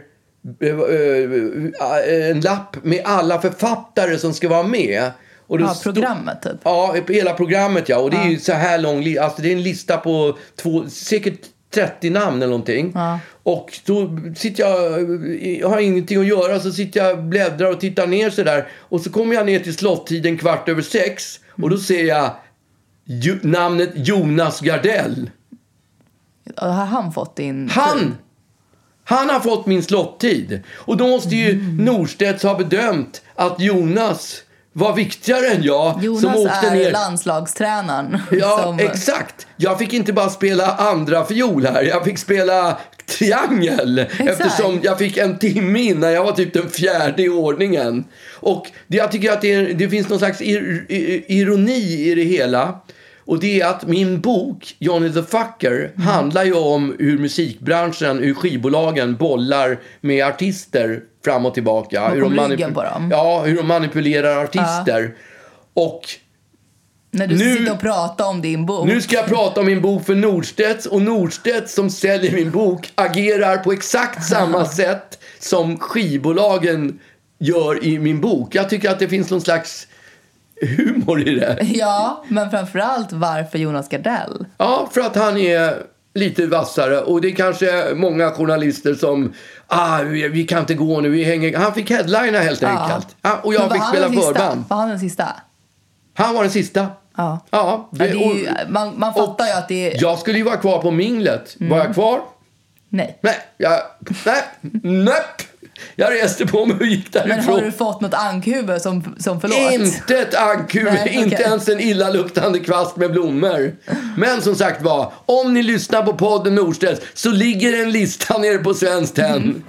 [SPEAKER 4] en lapp med alla författare som ska vara med. Och
[SPEAKER 5] programmet typ.
[SPEAKER 4] Ja, hela programmet, och det är ju så här lång, alltså det är en lista på säkert 30 namn eller någonting. Och då sitter jag har ingenting att göra, så sitter jag bläddrar och tittar ner så där. Och så kommer jag ner till slottiden 5:15 och då ser jag namnet Jonas Gardell.
[SPEAKER 5] Har han fått din...
[SPEAKER 4] Han har fått min slottid. Och då måste ju Norstedts ha bedömt att Jonas var viktigare än jag.
[SPEAKER 5] Jonas
[SPEAKER 4] som åkte ner.
[SPEAKER 5] Landslagstränaren.
[SPEAKER 4] Ja, exakt. Jag fick inte bara spela andra fiol här. Jag fick spela triangel. Exakt. Eftersom jag fick en timme innan. Jag var typ den 4:e i ordningen. Och jag tycker att det finns någon slags ironi i det hela. Och det är att min bok, Johnny the Fucker, handlar ju om hur musikbranschen, hur skivbolagen bollar med artister fram och tillbaka. Hur de manipulerar artister. Och
[SPEAKER 5] när du sitter och pratar om din bok.
[SPEAKER 4] Nu ska jag prata om min bok för Norstedts. Och Norstedts som säljer min bok agerar på exakt samma sätt som skivbolagen gör i min bok. Jag tycker att det finns någon slags humor i det.
[SPEAKER 5] Ja, men framförallt varför Jonas Gardell?
[SPEAKER 4] Ja, för att han är lite vassare. Och det är kanske många journalister som vi kan inte gå nu. Han fick headlina helt enkelt. Och jag fick spela förband.
[SPEAKER 5] Var han den sista?
[SPEAKER 4] Han var den sista.
[SPEAKER 5] Ja. Man fattar ju att det är...
[SPEAKER 4] Jag skulle ju vara kvar på minglet. Var jag kvar?
[SPEAKER 5] Nej.
[SPEAKER 4] Nej. Jag reste på mig och gick därifrån.
[SPEAKER 5] Men har du fått något ankhuvud som förlåt?
[SPEAKER 4] Inte ett ankhuvud, inte ens en illaluktande kvast med blommor. Men som sagt var, om ni lyssnar på podden Norstedts så ligger en lista nere på Svenskt Tenn.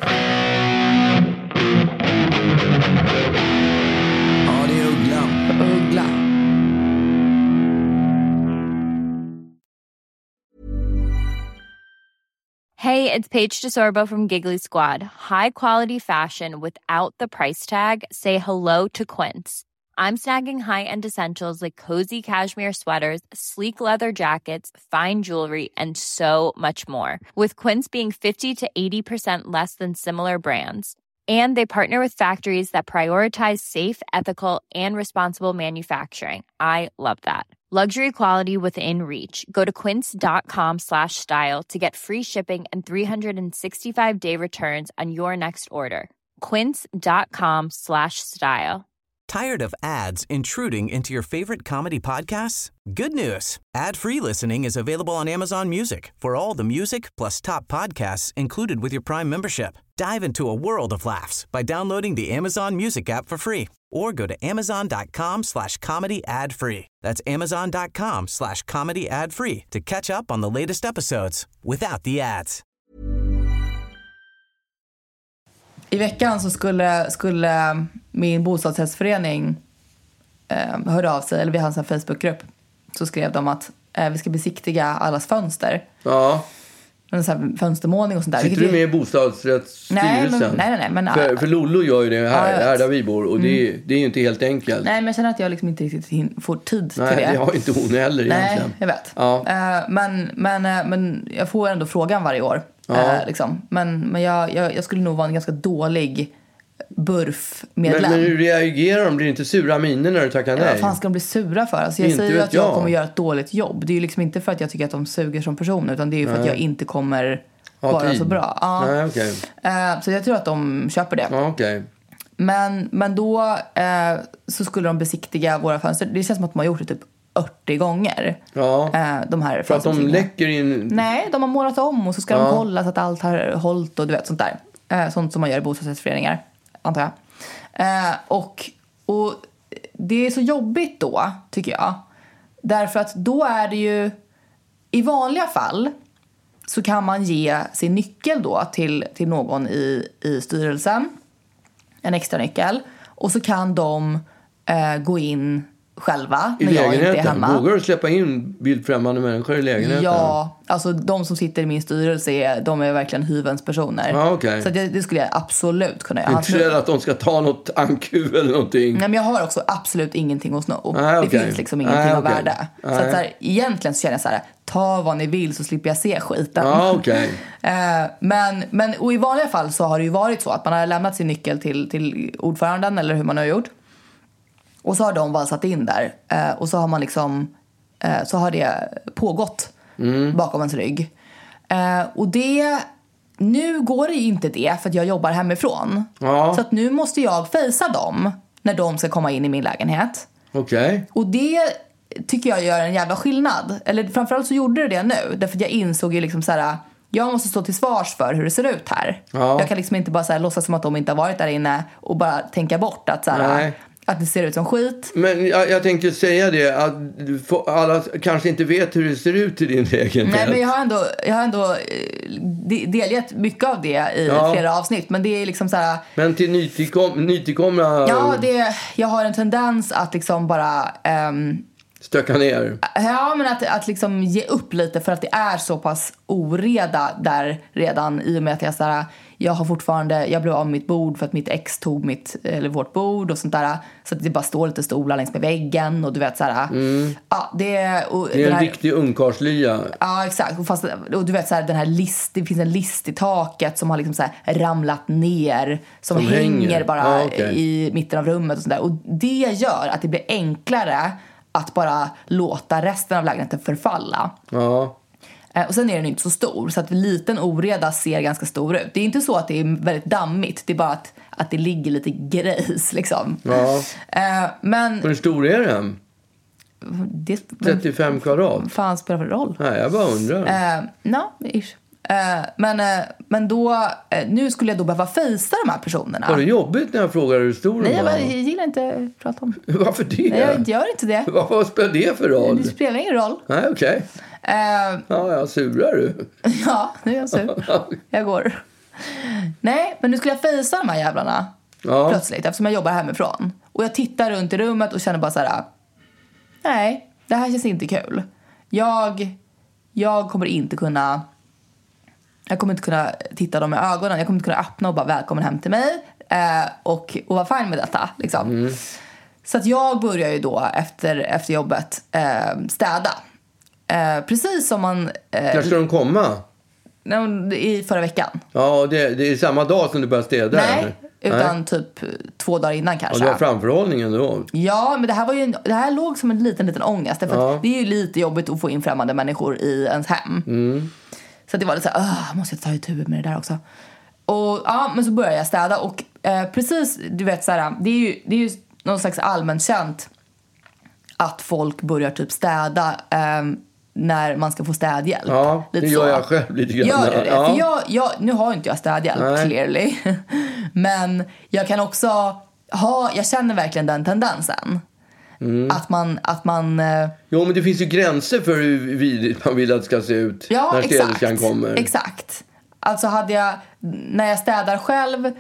[SPEAKER 4] Ja, det är Uggla.
[SPEAKER 8] Hey, it's Paige DeSorbo from Giggly Squad. High quality fashion without the price tag. Say hello to Quince. I'm snagging high-end essentials like cozy cashmere sweaters, sleek leather jackets, fine jewelry, and so much more. With Quince being 50 to 80% less than similar brands. And they partner with factories that prioritize safe, ethical, and responsible manufacturing. I love that. Luxury quality within reach. Go to quince.com/style to get free shipping and 365-day returns on your next order. Quince.com/style.
[SPEAKER 1] Tired of ads intruding into your favorite comedy podcasts? Good news. Ad-free listening is available on Amazon Music for all the music plus top podcasts included with your Prime membership. Dive into a world of laughs by downloading the Amazon Music app for free or go to amazon.com/comedy ad-free. That's amazon.com/comedy ad-free to catch up on the latest episodes without the ads.
[SPEAKER 5] I veckan så skulle min bostadsrättsförening höra av sig, eller vi har en sån Facebookgrupp, så skrev de att vi ska besiktiga allas fönster.
[SPEAKER 4] Ja.
[SPEAKER 5] En sån här fönstermålning och sånt där.
[SPEAKER 4] Sitter du med i bostadsrättsstyrelsen?
[SPEAKER 5] Nej. Men,
[SPEAKER 4] för Lollo gör ju det här där vi bor. Och det är ju inte helt enkelt.
[SPEAKER 5] Nej, men jag känner att jag liksom inte riktigt får tid till det.
[SPEAKER 4] Nej, det har inte hon heller egentligen.
[SPEAKER 5] Nej, jag vet.
[SPEAKER 4] Ja.
[SPEAKER 5] Men jag får ändå frågan varje år.
[SPEAKER 4] Ja.
[SPEAKER 5] Liksom. Men jag skulle nog vara en ganska dålig burf-medlem.
[SPEAKER 4] Men hur reagerar de? Blir det inte sura miner när du tackar nej?
[SPEAKER 5] Vad fan ska de bli sura för? Alltså jag säger ju att jag kommer göra ett dåligt jobb. Det är ju liksom inte för att jag tycker att de suger som person, utan det är ju för att jag inte kommer vara så bra. Ja.
[SPEAKER 4] Nej, okay.
[SPEAKER 5] Så jag tror att de köper det.
[SPEAKER 4] Ja, okay.
[SPEAKER 5] Men då så skulle de besiktiga våra fönster. Det känns som att de har gjort det typ 80 gånger.
[SPEAKER 4] Ja.
[SPEAKER 5] De här
[SPEAKER 4] för att de läcker in...
[SPEAKER 5] Nej, de har målat om och så ska de kolla så att allt har hållit och du vet sånt där. Sånt som man gör i bostadsrättsföreningar, antar jag. Och det är så jobbigt då, tycker jag. Därför att då är det ju... I vanliga fall så kan man ge sin nyckel då till någon i styrelsen. En extra nyckel. Och så kan de gå in själva när jag inte är hemma.
[SPEAKER 4] Vågar du släppa in bildfrämmande människor i lägenheten?
[SPEAKER 5] Ja, alltså de som sitter i min styrelse de är verkligen hyvens personer.
[SPEAKER 4] Ja, okay.
[SPEAKER 5] Så det skulle jag absolut kunna göra.
[SPEAKER 4] Inte rädd att de ska ta något ankuv eller någonting?
[SPEAKER 5] Nej, men jag har också absolut ingenting att sno.
[SPEAKER 4] Okay.
[SPEAKER 5] Det finns liksom ingenting av värde. Så att så här, egentligen så känner jag så här, ta vad ni vill så slipper jag se skiten.
[SPEAKER 4] Ja, okay.
[SPEAKER 5] Men och i vanliga fall så har det ju varit så att man har lämnat sin nyckel till ordföranden eller hur man har gjort. Och så har de valsat in där. Och så har man liksom... så har det pågått bakom ens rygg. Och det... Nu går det ju inte det för att jag jobbar hemifrån. Ja. Så att nu måste jag fejsa dem när de ska komma in i min lägenhet.
[SPEAKER 4] Okej. Okay.
[SPEAKER 5] Och det tycker jag gör en jävla skillnad. Eller framförallt så gjorde det nu. Därför att jag insåg ju liksom så här... Jag måste stå till svars för hur det ser ut här. Ja. Jag kan liksom inte bara så här, låtsas som att de inte har varit där inne och bara tänka bort att så här...
[SPEAKER 4] Nej.
[SPEAKER 5] Att det ser ut som skit.
[SPEAKER 4] Men jag tänkte säga det att alla kanske inte vet hur det ser ut i din lägenhet.
[SPEAKER 5] Nej, men jag har ändå delgett mycket av det i flera avsnitt. Men det är liksom så här...
[SPEAKER 4] Men till nytillkomna...
[SPEAKER 5] Ja, jag har en tendens att liksom bara...
[SPEAKER 4] stöka ner.
[SPEAKER 5] Ja, men att liksom ge upp lite för att det är så pass oreda där redan i och med att jag blev av med mitt bord för att mitt ex tog vårt bord och sånt där, så att det bara står lite stolar längs med väggen och du vet så här. Ja, det är
[SPEAKER 4] en riktig ungkarlslya.
[SPEAKER 5] Ja, exakt. Och du vet så här, det finns en list i taket som har liksom så här ramlat ner som hänger bara i mitten av rummet och sånt där. Och det gör att det blir enklare att bara låta resten av lägenheten förfalla. Ja. Och sen är den inte så stor, så att liten oreda ser ganska stor ut. Det är inte så att det är väldigt dammigt, det är bara att det ligger lite grejs liksom. Ja. Men
[SPEAKER 4] hur stor är den? 35 kvadrat.
[SPEAKER 5] Fan spelar för roll?
[SPEAKER 4] Nej, jag bara undrar.
[SPEAKER 5] Men då, nu skulle jag då behöva fejsa de här personerna.
[SPEAKER 4] Var det jobbigt när jag frågade hur stor de var?
[SPEAKER 5] Nej, jag gillar inte att prata om.
[SPEAKER 4] Varför det?
[SPEAKER 5] Nej, jag gör inte det.
[SPEAKER 4] Vad spelar det för roll?
[SPEAKER 5] Det spelar ingen roll.
[SPEAKER 4] Nej, okej. Surar du?
[SPEAKER 5] Ja, nu är jag sur. Jag går. Nej, men nu skulle jag fejsa de här jävlarna. Ja. Plötsligt, eftersom jag jobbar hemifrån. Och jag tittar runt i rummet och känner bara så här: nej, det här känns inte kul. Jag kommer inte kunna titta dem i ögonen. Jag kommer inte kunna öppna och bara välkommen hem till mig. Och vara fine med detta liksom. Så att jag börjar ju då efter jobbet städa. Precis som man...
[SPEAKER 4] När ska de komma?
[SPEAKER 5] I förra veckan.
[SPEAKER 4] Ja, det är samma dag som du börjar städa?
[SPEAKER 5] Nej, utan typ 2 dagar innan kanske.
[SPEAKER 4] Och du har framförhållningen då?
[SPEAKER 5] Ja, men det här låg som en liten ångest. För att det är ju lite jobbigt att få in främmande människor i ens hem. Så det var lite så här, måste jag ta itu med det där också. Och men så började jag städa. Och precis, du vet så här, det är ju någon slags allmänt känt att folk börjar typ städa när man ska få städhjälp. Ja,
[SPEAKER 4] lite det gör så. Jag själv lite grann.
[SPEAKER 5] Gör du det? Ja. För nu har inte jag städhjälp, clearly. Men jag kan också jag känner verkligen den tendensen. Att man
[SPEAKER 4] Jo, men det finns ju gränser för hur vidrigt man vill att det ska se ut när städerskan kommer.
[SPEAKER 5] Exakt. Alltså när jag städar själv,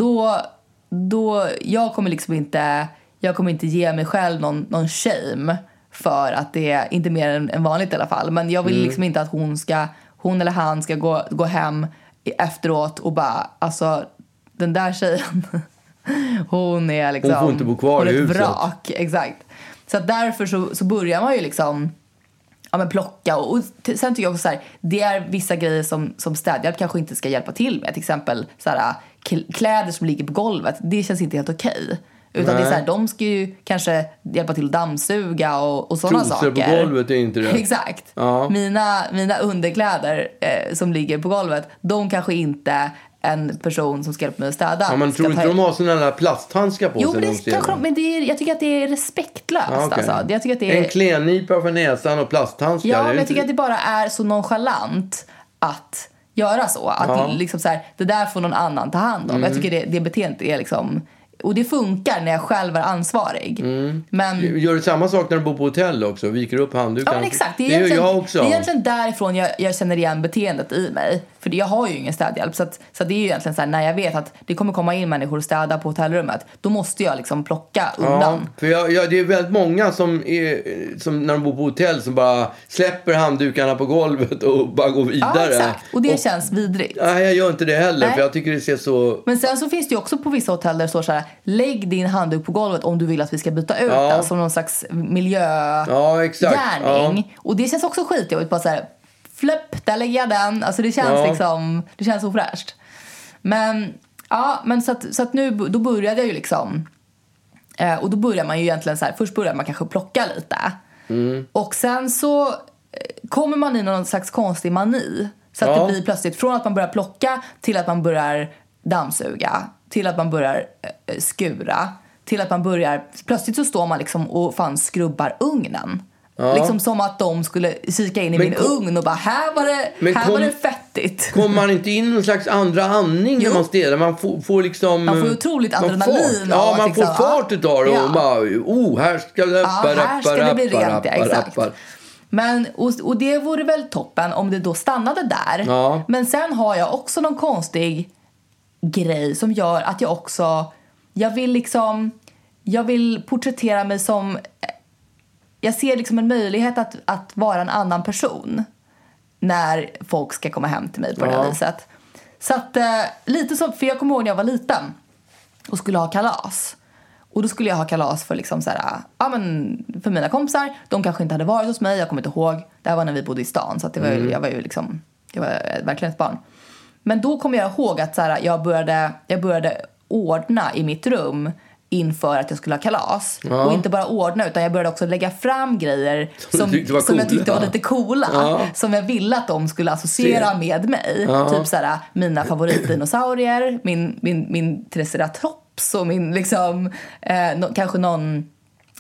[SPEAKER 5] då jag kommer liksom inte ge mig själv någon shame för att det är inte mer än vanligt i alla fall. Men jag vill liksom inte att hon eller han ska gå hem efteråt och bara, alltså den där tjejen hon är liksom,
[SPEAKER 4] hon får inte bo kvar i huset.
[SPEAKER 5] Vrak, exakt. Så att därför så börjar man ju liksom plocka och sen tycker jag också så här, det är vissa grejer som städhjälp kanske inte ska hjälpa till med. Till exempel så här, kläder som ligger på golvet, det känns inte helt okej. Utan det är så här, de ska ju kanske hjälpa till att dammsuga och sådana saker.
[SPEAKER 4] Trosor på golvet är inte det.
[SPEAKER 5] Exakt. Ja. Mina underkläder som ligger på golvet, de kanske inte en person som ska hjälpa mig att städa.
[SPEAKER 4] Ja, man tror inte de har sådana där plasthandskar på sig.
[SPEAKER 5] Jo, men jag tycker att det är respektlöst. Okay. Alltså. Jag tycker att det är...
[SPEAKER 4] En klennipa för näsan och plasthandskar.
[SPEAKER 5] Ja, men jag tycker att det bara är så nonchalant att göra så. Att liksom så här, det där får någon annan ta hand om. Jag tycker det beteendet är liksom... Och det funkar när jag själv är ansvarig. Men...
[SPEAKER 4] Gör du samma sak när du bor på hotell också? Viker upp handduken?
[SPEAKER 5] Ja, men exakt. Det
[SPEAKER 4] gör jag också.
[SPEAKER 5] Det är egentligen därifrån jag känner igen beteendet i mig. För jag har ju ingen städhjälp. Så det är ju egentligen så här, när jag vet att det kommer komma in människor och städa på hotellrummet, då måste jag liksom plocka undan.
[SPEAKER 4] Ja, för det är väldigt många som när de bor på hotell som bara släpper handdukarna på golvet och bara går vidare.
[SPEAKER 5] Ja, exakt. Och det känns vidrigt.
[SPEAKER 4] Nej, jag gör inte det heller. Nej. För jag tycker det ser så...
[SPEAKER 5] Men sen så finns det ju också på vissa hotell där det står så här: lägg din handduk på golvet om du vill att vi ska byta ut den, som någon slags miljögärning. Och det känns också skitjobbigt. Bara så här, flipp, där lägger jag den. Alltså det känns liksom, det känns ofräscht. Men så att nu, då började jag ju liksom, och då börjar man ju egentligen så här, först börjar man kanske plocka lite. Och sen så kommer man i någon slags konstig mani. Så att det blir plötsligt från att man börjar plocka till att man börjar dammsuga, till att man börjar skura, till att man börjar, plötsligt så står man liksom och fan skrubbar ugnen. Liksom som att de skulle kika in i min ugn och bara, här var det fettigt.
[SPEAKER 4] Kommer man inte in någon slags andra andning när man städar? Man får liksom...
[SPEAKER 5] Man får otroligt adrenalin.
[SPEAKER 4] Ja, man får fart utav det och bara, här ska det
[SPEAKER 5] här ska det bli rent, exakt. Men, och det vore väl toppen om det då stannade där. Men sen har jag också någon konstig grej som gör att jag också, jag vill porträttera mig som, jag ser liksom en möjlighet att vara en annan person när folk ska komma hem till mig på det här viset. Så att lite så, för jag kommer ihåg när jag var liten och skulle ha kalas. Och då skulle jag ha kalas för liksom så här, för mina kompisar. De kanske inte hade varit hos mig, jag kommer inte ihåg. Det här var när vi bodde i stan, så att jag var verkligen ett barn. Men då kommer jag ihåg att så här, jag började ordna i mitt rum inför att jag skulle ha kalas. Och inte bara ordna, utan jag började också lägga fram grejer som jag tyckte var lite coola. Som jag ville att de skulle associera med mig. Typ så här, mina favoritdinosaurier, min triceratops och min liksom, kanske någon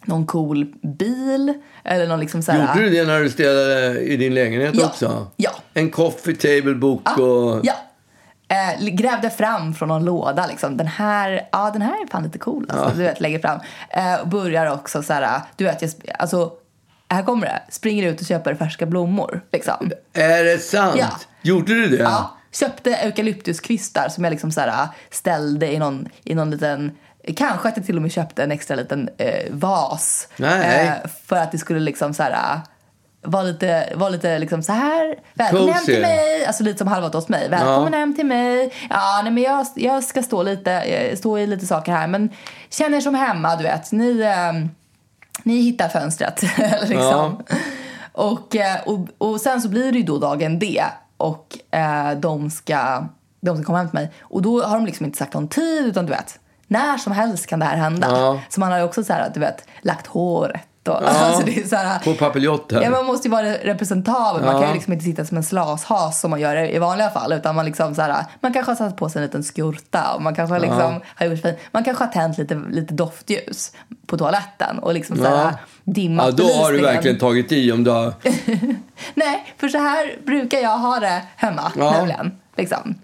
[SPEAKER 5] någon cool bil eller någon liksom så här.
[SPEAKER 4] Gjorde du det när du städade i din lägenhet också?
[SPEAKER 5] Ja.
[SPEAKER 4] En coffee table book och...
[SPEAKER 5] Ja. Grävde fram från någon låda liksom. Den här är fan lite cool alltså. Du vet, lägger fram. Börjar också så här, du vet, här kommer det. Springer ut och köper färska blommor liksom.
[SPEAKER 4] Är det sant?
[SPEAKER 5] Ja.
[SPEAKER 4] Gjorde du det?
[SPEAKER 5] Ja. Köpte eukalyptuskvistar som jag liksom så här ställde i någon liten. Kanske att jag till och med köpte en extra liten vas. För att det skulle liksom så här var lite liksom så här, välkommen hem till mig, alltså lite som halvat hos mig, välkommen hem till mig, nej men jag ska stå i lite saker här, men känner som hemma, du vet, ni hittar fönstret liksom. Och sen så blir det ju då dagen D och de ska komma hem till mig, och då har de liksom inte sagt någon tid, utan du vet, när som helst kan det här hända. Så man har ju också så här, du vet, lagt håret. Alltså det är så här,
[SPEAKER 4] på papiljotten.
[SPEAKER 5] Ja, man måste ju vara representabel. Man kan ju liksom inte sitta som en slashas som man gör i vanliga fall, utan man liksom så här, man kanske har satt på sig en liten skurta och man kanske liksom har gjort fint. Man kanske har tänt lite doftljus på toaletten och liksom så här dimmat
[SPEAKER 4] då har du verkligen tagit i om du har...
[SPEAKER 5] Nej, för så här brukar jag ha det hemma nämligen, liksom.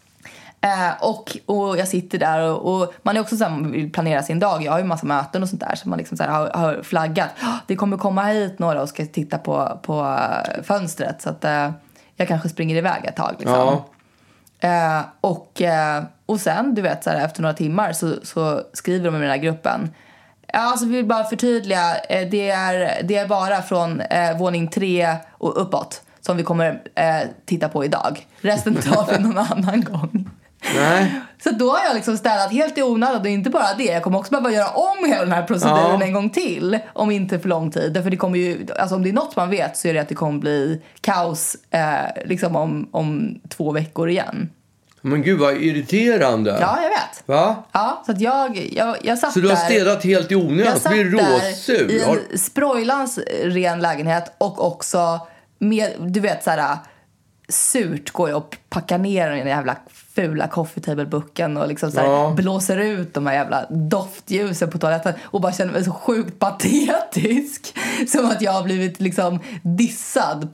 [SPEAKER 5] Och jag sitter där och man är också så här, vill planera sin dag. Jag har ju en massa möten och sånt där, så man liksom så här har flaggat. Det kommer komma hit några och ska titta på fönstret, så att jag kanske springer iväg ett tag liksom. Och sen, du vet, så här, efter några timmar så skriver de i den här gruppen. Alltså vi vill bara förtydliga, det är bara från våning 3 och uppåt som vi kommer titta på idag. Resten tar vi någon annan gång.
[SPEAKER 4] Nej.
[SPEAKER 5] Så då har jag liksom städat helt i onödan, och inte bara det. Jag kommer också behöva göra om hela den här proceduren en gång till, om inte för lång tid. För det kommer ju, alltså om det är något man vet, så är det att det kommer bli kaos liksom om 2 veckor igen. Men
[SPEAKER 4] gud vad irriterande.
[SPEAKER 5] Ja, jag vet.
[SPEAKER 4] Va?
[SPEAKER 5] Ja, så att jag satt.
[SPEAKER 4] Så du har städat helt i onödan? Jag satt
[SPEAKER 5] där i en sprojlans ren lägenhet, och också med, du vet, så här, surt går jag och packar ner den jävla fula coffee table booken och liksom så här, blåser ut de här jävla doftljusen på toaletten, och bara känner mig så sjukt patetisk, som att jag har blivit liksom dissad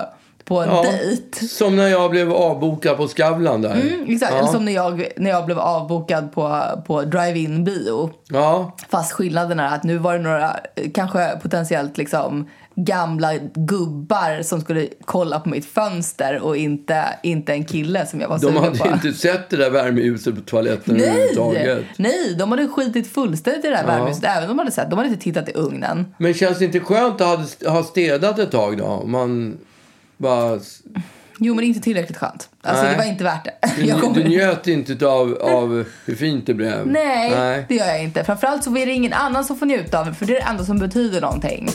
[SPEAKER 5] på en dejt.
[SPEAKER 4] Som när jag blev avbokad på Skavlan där.
[SPEAKER 5] Exakt, eller som när jag blev avbokad på drive-in bio. Fast skillnaden är att nu var det några kanske potentiellt liksom gamla gubbar som skulle kolla på mitt fönster, och inte en kille som jag var sugen på.
[SPEAKER 4] De hade inte sett det där värmehuset på toaletten överhuvudtaget.
[SPEAKER 5] Nej, de hade skitit fullständigt i det där värmehuset, även om de hade sett. De hade inte tittat i ugnen.
[SPEAKER 4] Men känns det inte skönt att ha städat ett tag då? Man bara...
[SPEAKER 5] Jo, men inte tillräckligt skönt. Alltså det var inte värt det.
[SPEAKER 4] Du njöt inte av hur fint det blev.
[SPEAKER 5] Nej, det gör jag inte. Framförallt så är det ingen annan som får njuta av det, för det är det enda som betyder någonting.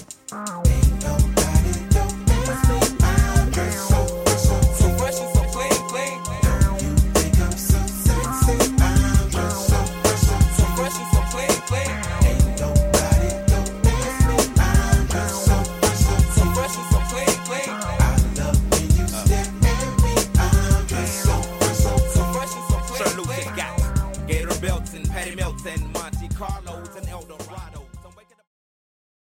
[SPEAKER 9] Gator belts and Patty Melts and Monte Carlos and Eldorado.